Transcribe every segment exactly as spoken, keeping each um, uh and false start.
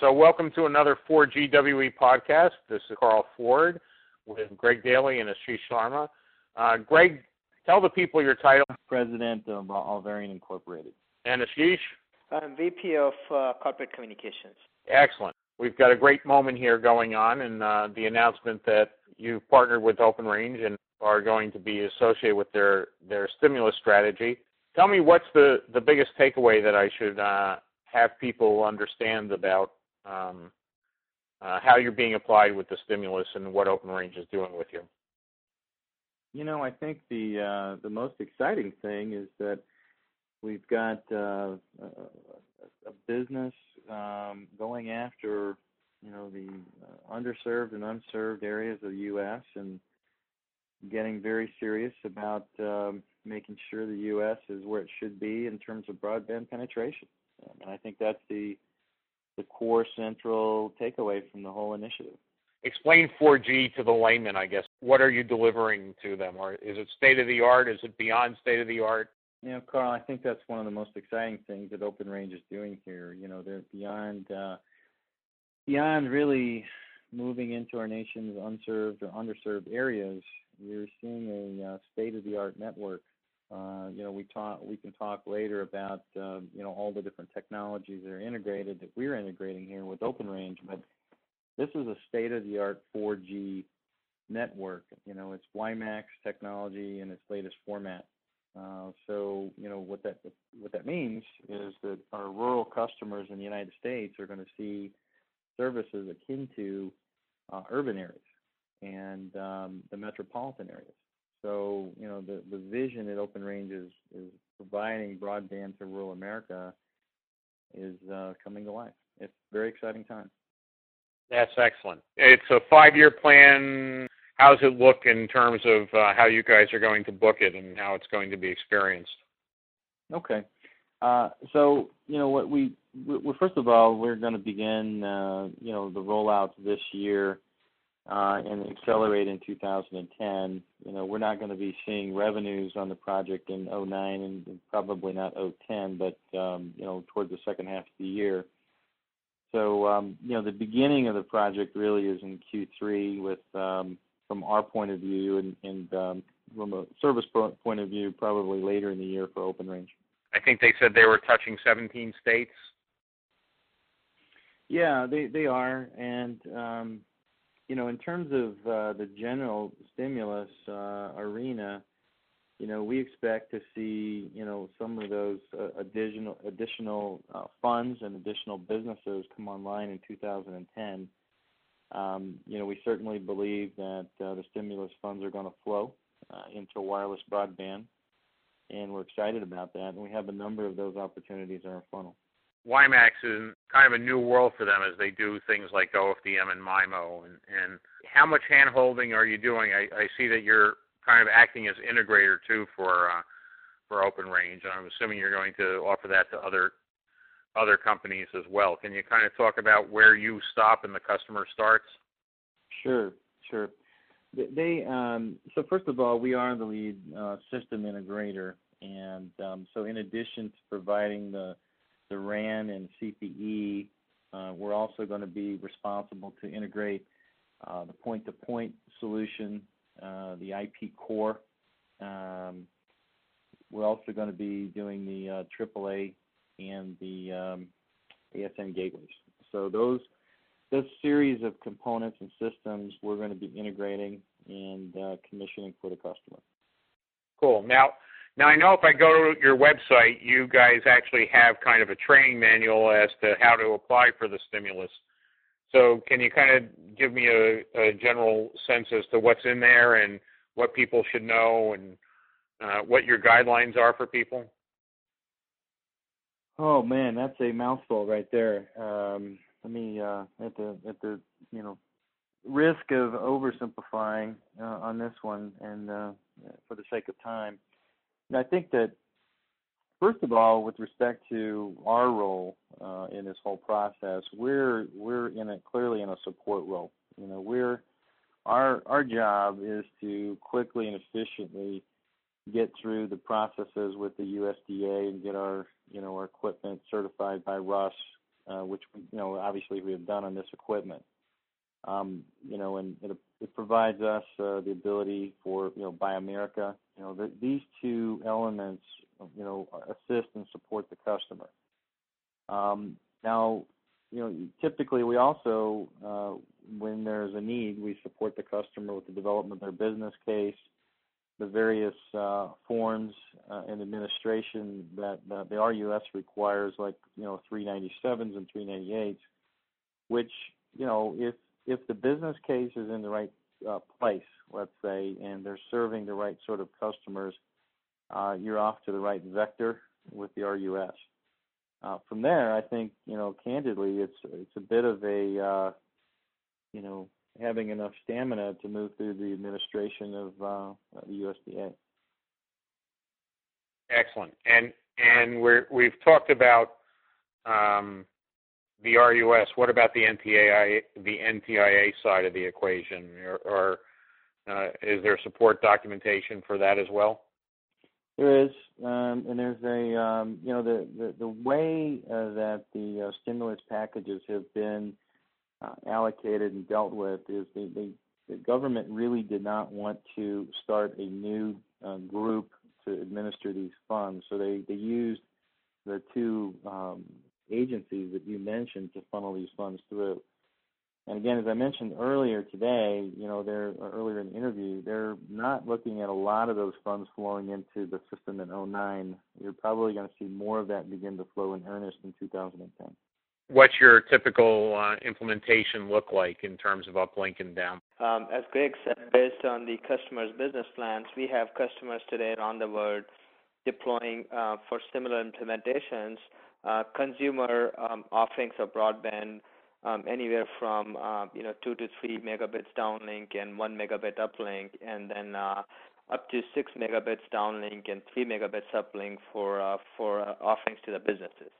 So welcome to another four G W E podcast. This is Carl Ford with Greg Daly and Ashish Sharma. Uh, Greg, tell the people your title. President of Alvarian Incorporated. And Ashish? I'm V P of uh, Corporate Communications. Excellent. We've got a great moment here going on, and uh, the announcement that you've partnered with OpenRange and are going to be associated with their, their stimulus strategy. Tell me what's the, the biggest takeaway that I should uh, have people understand about um, uh, how you're being applied with the stimulus and what OpenRange is doing with you. You know, I think the uh, the most exciting thing is that we've got uh, a, a business um, going after, you know, the uh, underserved and unserved areas of the U S and getting very serious about um, making sure the U S is where it should be in terms of broadband penetration. Um, and I think that's the the core central takeaway from the whole initiative. Explain four G to the layman, I guess. What are you delivering to them? Or is it state-of-the-art? Is it beyond state-of-the-art? You know, Carl, I think that's one of the most exciting things that OpenRange is doing here. You know, they're beyond, uh, beyond really moving into our nation's unserved or underserved areas. You're seeing a uh, state-of-the-art network. Uh, you know, we talk. We can talk later about uh, you know, all the different technologies that are integrated that we're integrating here with OpenRange, but this is a state-of-the-art four G network. You know, it's WiMAX technology in its latest format. Uh, so, you know, what that what that means is that our rural customers in the United States are going to see services akin to uh, urban areas and um, the metropolitan areas. So, you know, the, the vision at OpenRange is, is providing broadband to rural America is uh, coming to life. It's a very exciting time. That's excellent. It's a five-year plan. How does it look in terms of uh, how you guys are going to book it and how it's going to be experienced? Okay. Uh, so, you know, what we, we first of all, we're going to begin, uh, you know, the rollout this year uh, and accelerate in two thousand ten. You know, we're not going to be seeing revenues on the project in oh nine and probably not oh ten, but, um, you know, towards the second half of the year. So, um, you know, the beginning of the project really is in Q three with, um, from our point of view, and, and um, from a service point of view, probably later in the year for OpenRange. I think they said they were touching seventeen states. Yeah, they, they are. And, um, you know, in terms of uh, the general stimulus uh, arena, you know, we expect to see, you know, some of those uh, additional additional uh, funds and additional businesses come online in two thousand ten. Um, you know, we certainly believe that uh, the stimulus funds are going to flow uh, into wireless broadband, and we're excited about that. And we have a number of those opportunities in our funnel. WiMAX is kind of a new world for them as they do things like O F D M and MIMO. And, and how much hand-holding are you doing? I, I see that you're kind of acting as integrator too for uh, for OpenRange, and I'm assuming you're going to offer that to other other companies as well. Can you kind of talk about where you stop and the customer starts? Sure, sure. They um, so first of all, we are the lead uh, system integrator, and um, so in addition to providing the the R A N and C P E, uh, we're also going to be responsible to integrate uh, the point-to-point solution, uh, the I P core. Um, we're also going to be doing the uh, triple A and the um, A S N gateways. So those this series of components and systems we're going to be integrating and uh, commissioning for the customer. Cool. Now, now I know if I go to your website, you guys actually have kind of a training manual as to how to apply for the stimulus. So can you kind of give me a, a general sense as to what's in there and what people should know and uh, what your guidelines are for people? Oh man, that's a mouthful right there. Um, let me uh, at the at the you know risk of oversimplifying uh, on this one, and uh, for the sake of time, and I think that first of all, with respect to our role uh, in this whole process, we're we're in a clearly in a support role. You know, we're our our job is to quickly and efficiently get through the processes with the U S D A and get our you know our equipment certified by R U S uh, which you know obviously we have done on this equipment. Um, you know, and it, it provides us uh, the ability for you know Buy America. You know, the, these two elements, you know, assist and support the customer. Um, now, you know, typically we also, uh, when there's a need, we support the customer with the development of their business case, the various uh, forms uh, and administration that, that the R U S requires, like you know three ninety-sevens and three ninety-eights, which you know if if the business case is in the right uh, place, let's say, and they're serving the right sort of customers, uh, you're off to the right vector with the R U S. Uh, from there, I think you know candidly, it's it's a bit of a uh, you know having enough stamina to move through the administration of uh, the U S D A. Excellent. And and we're we've talked about um, the R U S. What about the N T I A the N T I A side of the equation, or, or uh, is there support documentation for that as well? There is, um, and there's a um, you know the the, the way uh, that the uh, stimulus packages have been uh, allocated and dealt with is they, they, the government really did not want to start a new uh, group to administer these funds, so they they used the two um, agencies that you mentioned to funnel these funds through. And again, as I mentioned earlier today, you know, they're or earlier in the interview, they're not looking at a lot of those funds flowing into the system in oh nine. You're probably going to see more of that begin to flow in earnest in two thousand ten. What's your typical uh, implementation look like in terms of uplink and down? Um, as Greg said, based on the customer's business plans, we have customers today around the world deploying uh, for similar implementations uh, consumer um, offerings of broadband um, anywhere from uh, you know two to three megabits downlink and one megabit uplink, and then uh, up to six megabits downlink and three megabits uplink for uh, for uh, offerings to the businesses.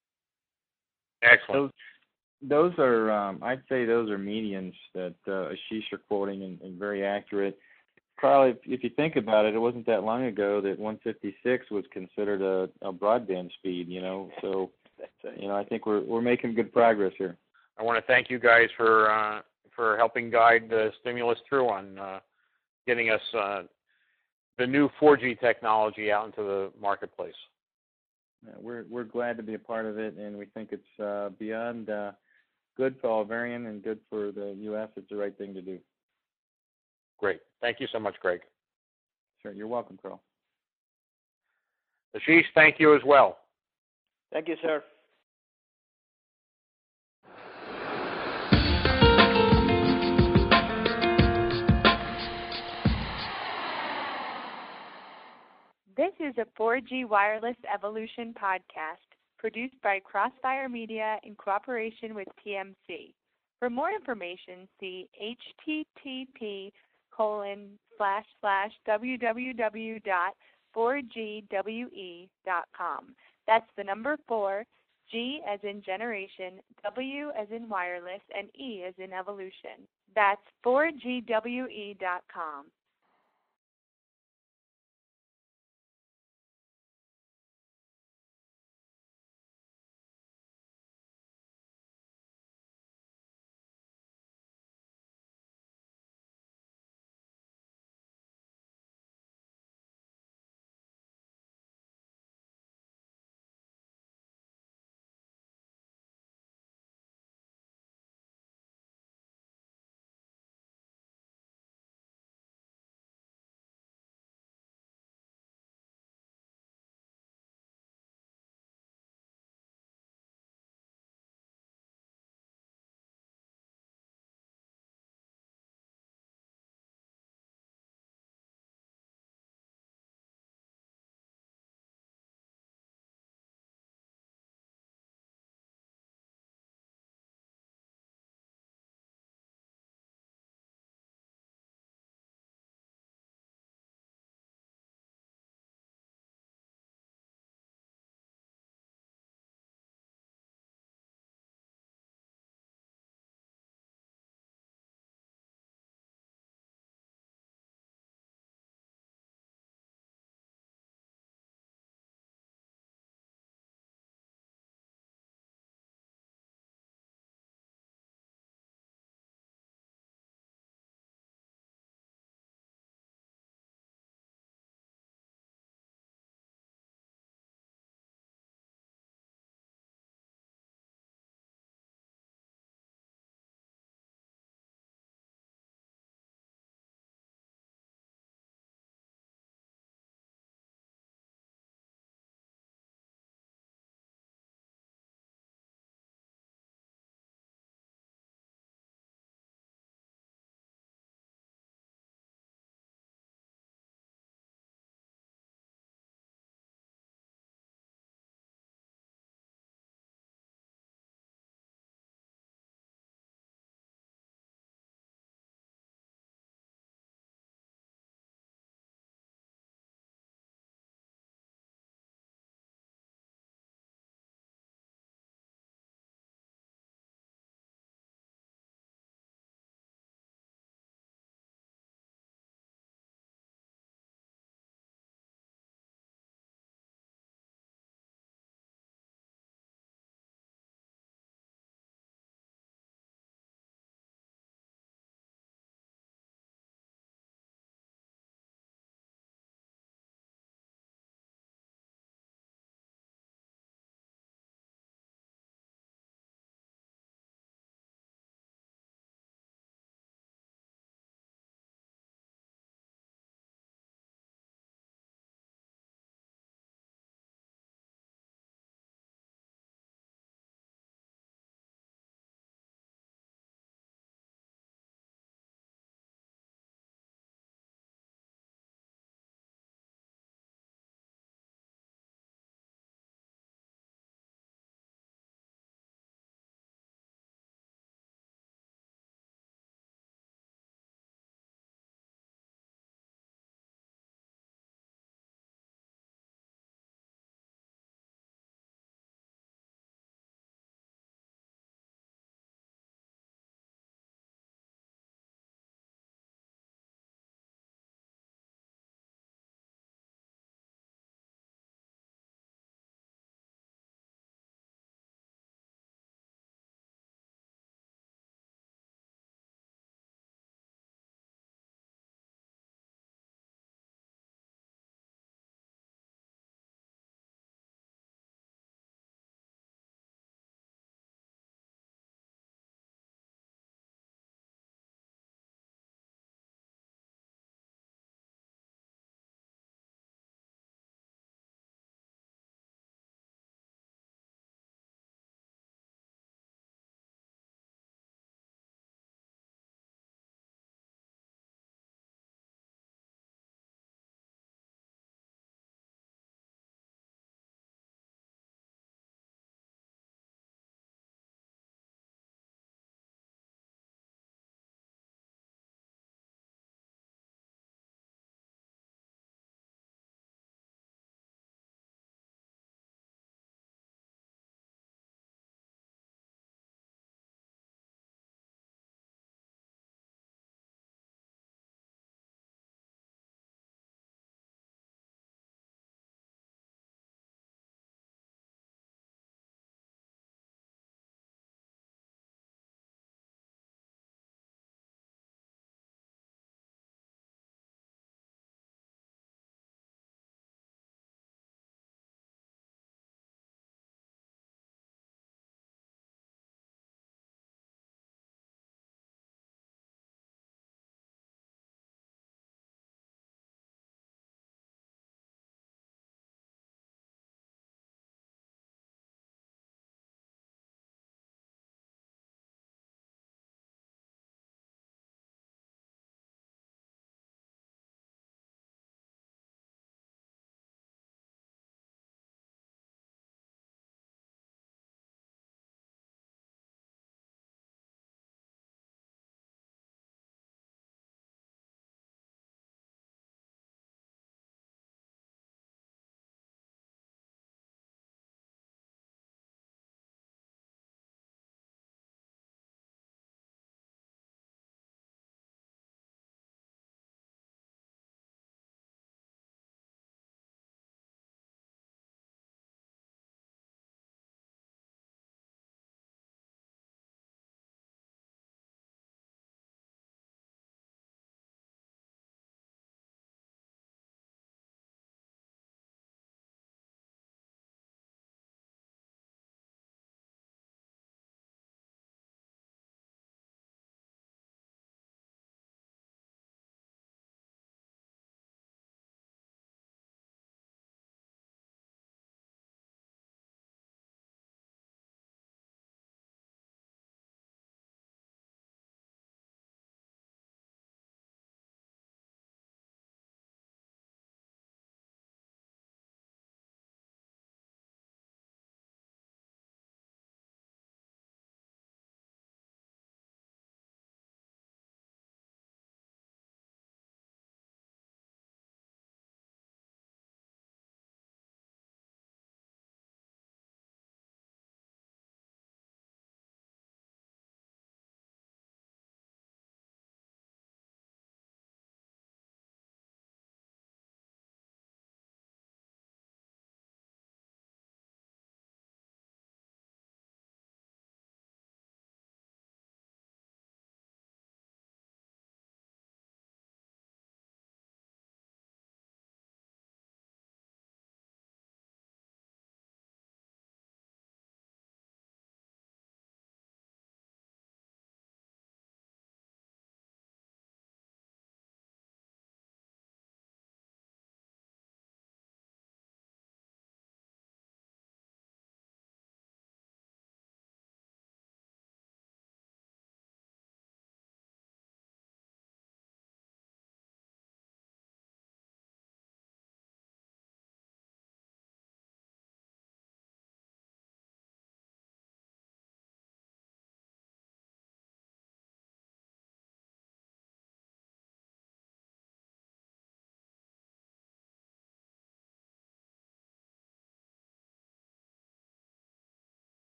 Excellent. Those, those are, um, I'd say, those are medians that uh, Ashish are quoting and, and very accurate. Carl, if, if you think about it, it wasn't that long ago that one fifty-six was considered a, a broadband speed, you know. So, you know, I think we're we're making good progress here. I want to thank you guys for uh, for helping guide the stimulus through on uh, getting us uh, the new four G technology out into the marketplace. Yeah, we're we're glad to be a part of it, and we think it's uh, beyond uh, good for Alvarian and good for the U S. It's the right thing to do. Great. Thank you so much, Greg. Sure. You're welcome, Carl. Ashish, thank you as well. Thank you, sir. This is a four G Wireless Evolution podcast produced by Crossfire Media in cooperation with T M C. For more information, see http colon slash slash www dot four g w e dot com. That's the number four, G as in generation, W as in wireless, and E as in evolution. That's four g w e dot com.